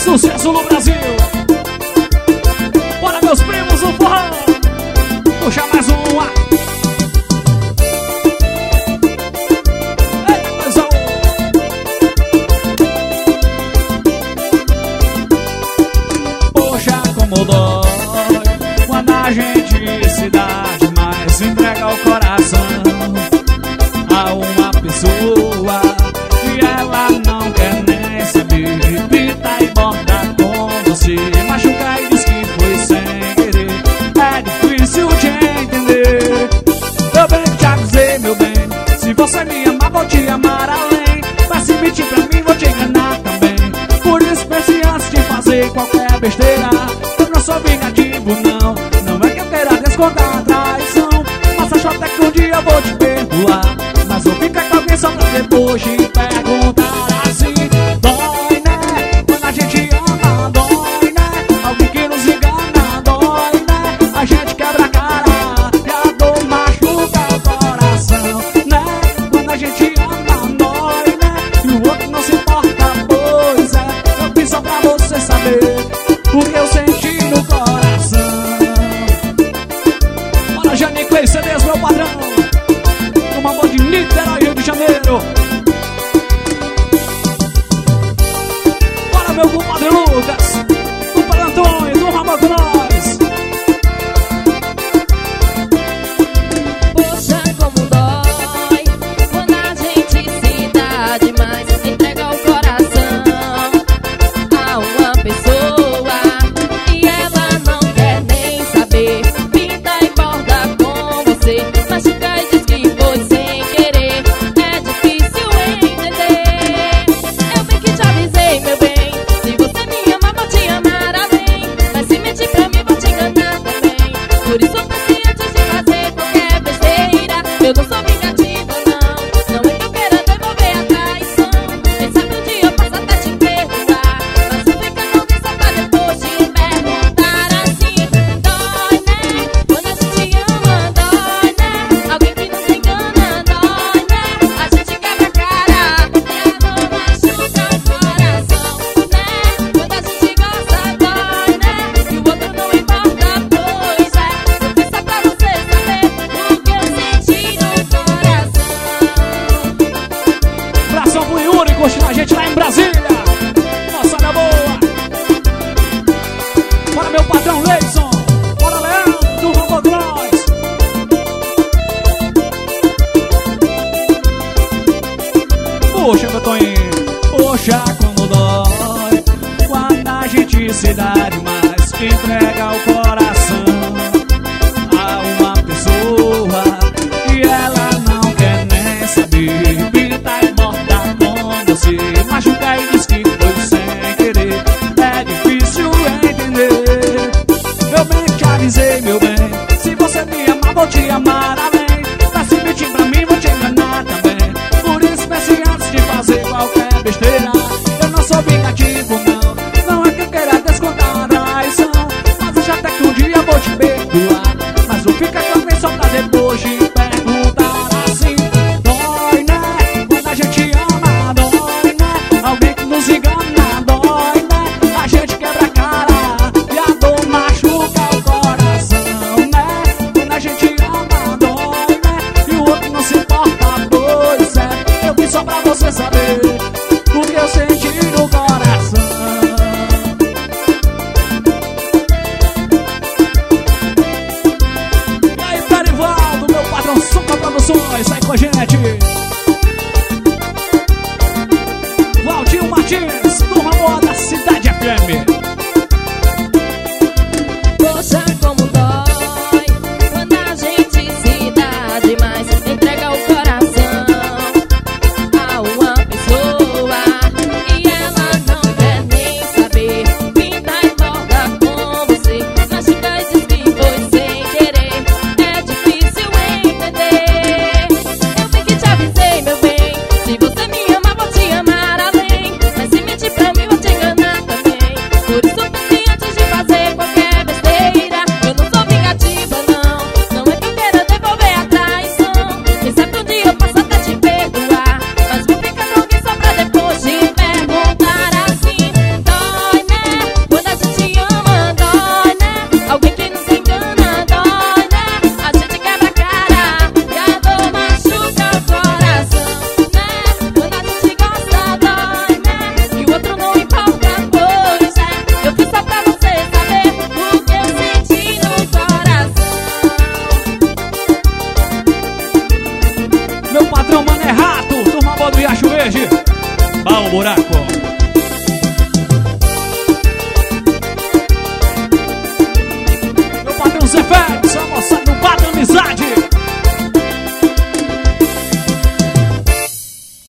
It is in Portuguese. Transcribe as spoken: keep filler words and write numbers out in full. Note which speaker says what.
Speaker 1: Sucesso no Brasil. Bora, meus primos do forró. Puxa mais uma. Eita, coisa. Poxa, como dói quando a gente se dá demais, entrega o coração a uma pessoa e ela não quer nem saber. Pita e borda com você, machuca e diz que foi sem querer. É difícil de entender. Eu bem te avisei, meu bem, se você me amar, vou te amar além. Mas se mentir pra mim, vou te enganar também. Por isso pense antes de fazer qualquer besteira. Eu não sou vingativo, não. Não é que eu queira descontar a traição, mas acho até que um dia eu vou te perdoar. Mas vou ficar com alguém só pra depois te perguntar assim. Dói, né? Quando a gente ama, dói, né? Alguém que nos engana, dói, né? A gente quebra a cara e a dor machuca o coração, né? Quando a gente ama, dói, né? E o outro não se importa, pois é. Eu fiz só pra você saber o que eu senti no coração. Olha, Jane Clay, C Ds, meu padrão. Uma boa de Niterói, Rio de Janeiro. Bora, meu compadre Lucas, compadre Antônio, do Ramon com nós.
Speaker 2: Poxa, como dói quando a gente se dá demais, entrega o coração a uma pessoa e ela não quer nem saber. Pinta e borda com você, machuca e diz que foi sem querer. É difícil entender. Eu bem que te avisei, meu bem, se você me amar, vou te amar além. Mas se mentir pra mim, vou te enganar também. Por isso pense antes de fazer qualquer besteira. Eu não sou vingativo, não. Não é que eu queira devolver a traição. Quem sabe um dia eu posso até te perdoar. Mas eu fico com alguém só pra depois te perguntar assim. Dói, né? Quando a gente ama, dói, né? Alguém que nos engana, dói, né? A gente quebra a cara e a dor machuca o coração, né? Quando a gente gosta, dói, né? E o outro não importa, pois é. Eu fiz só pra você saber o que eu senti no coração.
Speaker 1: Abração pro Yuri, curtindo a gente lá em Brasília. Nossa, olha boa. Bora, meu patrão Leidson. Bora, Leandro, do Ramon com nós. Poxa, meu Toninho. Poxa, como dói quando a gente se dá demais, entrega o coração a uma pessoa e ela não quer nem saber. Pinta e borda com você, machuca e diz que foi sem querer. É difícil entender. Eu bem te avisei, meu bem, se você me amar, vou te amar além. Mas se mentir pra mim, vou te enganar também. Por isso pense antes de fazer qualquer besteira. Eu não sou vingativo, não. Não é que eu queira descontar a traição, mas acho até que um dia eu vou te perdoar. Mas vou ficar com alguém só pra depois te perguntar assim. Dói, né? Quando a gente ama, dói, né? Alguém que nos engana, dói, né? A gente quebra a cara e a dor machuca o coração, né? Quando a gente ama, dói, né? E o outro não se importa, pois é. Eu vim só pra você saber o que eu senti no coração. E aí, Perivaldo, meu patrão Soca Produções, sai com a gente. Valdinho Martins, do Ramon da Cidade F M.
Speaker 2: Poxa, como dói quando a gente se dá demais, entrega o coração a uma pessoa e ela não quer nem saber. Pinta e borda com você, machuca e diz que foi sem querer. É difícil entender. Eu bem que te avisei,
Speaker 1: buraco.